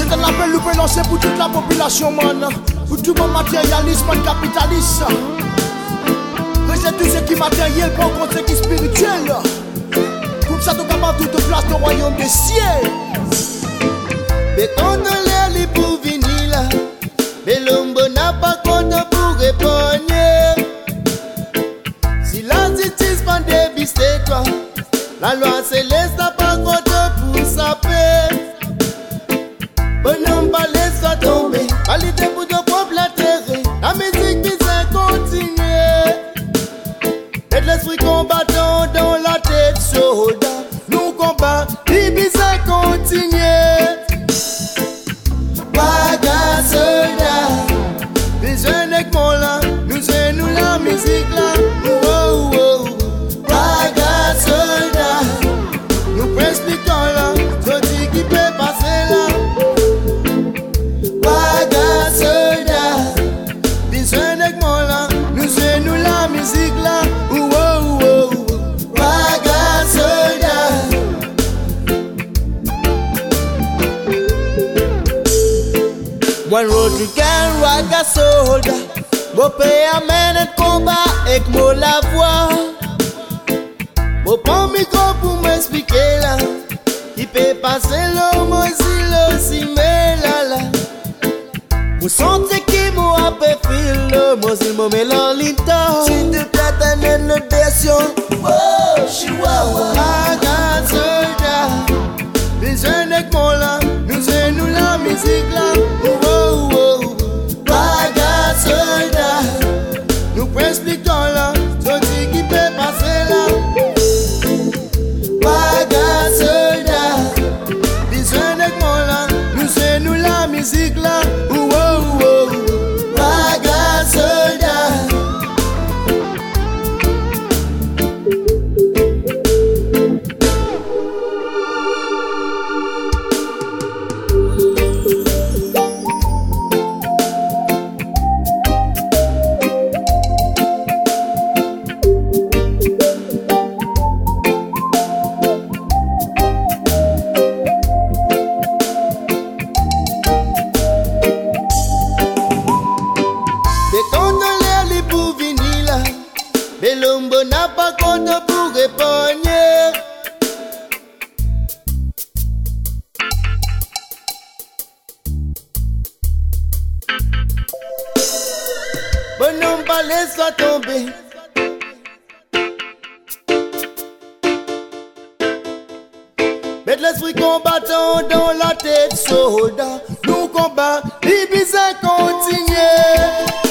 C'est un appel loupé lancé pour toute la population, man. Pour tout le matérialisme et capitaliste. Rejette tout ce qui est matériel pour rencontrer ce qui est spirituel. Comme ça, tu capable toute place au royaume des cieux. Mais quand on est pour venir là, mais l'homme n'a pas compte pour répondre. Si la justice prend des bistes, toi, la loi céleste n'a pas compte pour sa paix. Bonhomme pas laisse tomber, qualité pour ton propre intérêt. La musique vise continuer. Et l'esprit combattant dans la tête soldat. Nous combat, il vise continuer. Waga soldat, besoin d'être mon là, nous la musique là. Oh, oh, oh. Waga soldat, nous expliquons là, tout ce qui peut passer là. Waga soldat, besoin d'être mon là, nous la musique là. Oh, oh, oh. Waga soldat. One road to can waga soldat. Mon père amène un combat avec moi la voix. Mon prend micro pour m'expliquer là. Il peut passer l'homme aussi mais là. Vous sentez qui m'a appelé fil moi si mon mélange l'inta. Si de platane et notre version. Oh, chihuahua. Waga soldat. Besoin d'être mon là. Nous la musique là. Oh, oh, oh. Waga soldat. Nous expliquons là. Tout ce qui peut passer là. Waga soldat. Besoin d'être mon là. Nous la musique là. Oh, oh, oh. Waga soldat. Mais l'homme n'a pas compte pour répondre. Bonhomme pas laisse tomber. Mettre l'esprit combattant dans la tête soldat. Nous combat, l'Ibisa continue.